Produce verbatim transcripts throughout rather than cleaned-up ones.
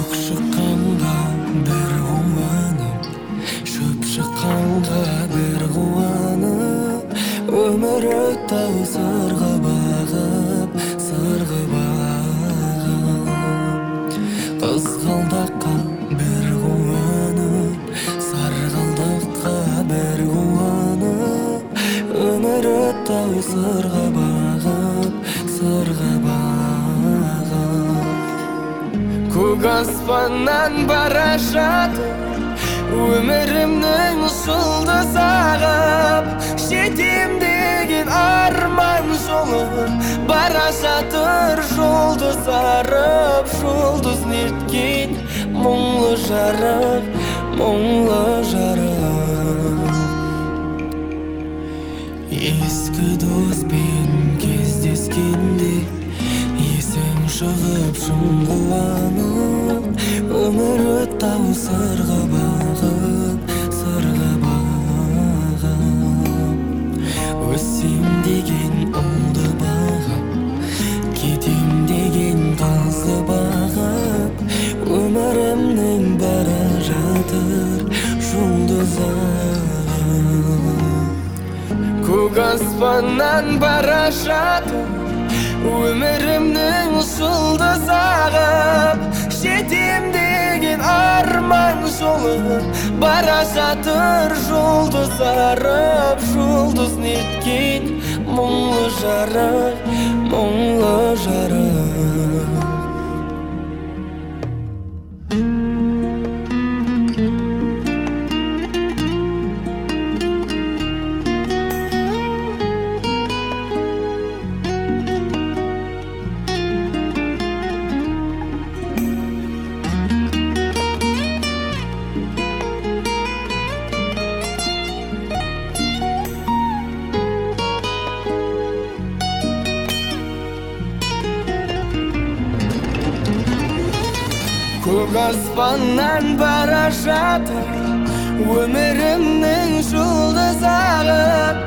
шыққанға бір қуанып, шөп шыққанға бір қуанып, өмір өтті сырға бағып, сырға бағып. Қызғалдаққа бір қуанып, сарғалдаққа бір қуанып, өмір өтті сырға бағып, сырға бағып. Көк аспаннан бара жатып, өмірімнің жұлдыз ағып, жетем деген арман жолы бара жатыр жұлдыз арып, жұлдыз неткен мұңлы жарық, мұңлы жарық. Ескі доспен кездескенде есім шығып шын қуанып, өмір өтті сырға бағып, сырға бағып. Өссем деген ұлды бағып, кетем деген қызды бағып, өмірімнің бара жатыр жұлдыз ағып. Көк аспаннан бара жатып, өмірімнің жұлдыз ағып, жетем деген арман жолы бара жатыр жұлдыз арып, жұлдыз неткен мұңлы жарық, мұңлы жарық. Көк аспаннан бара жатыр, өмірімнің жұлдыз ағып,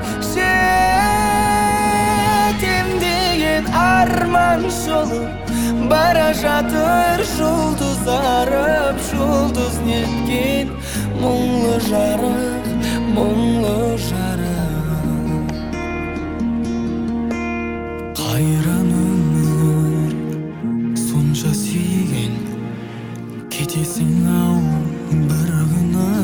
жетем деген арман жолы бара жатыр жұлдыз арып, жұлдыз неткен мұңлы жарық, мұңлы жарық. Қайран өмір сонша сүйген, кетесің ау бір күні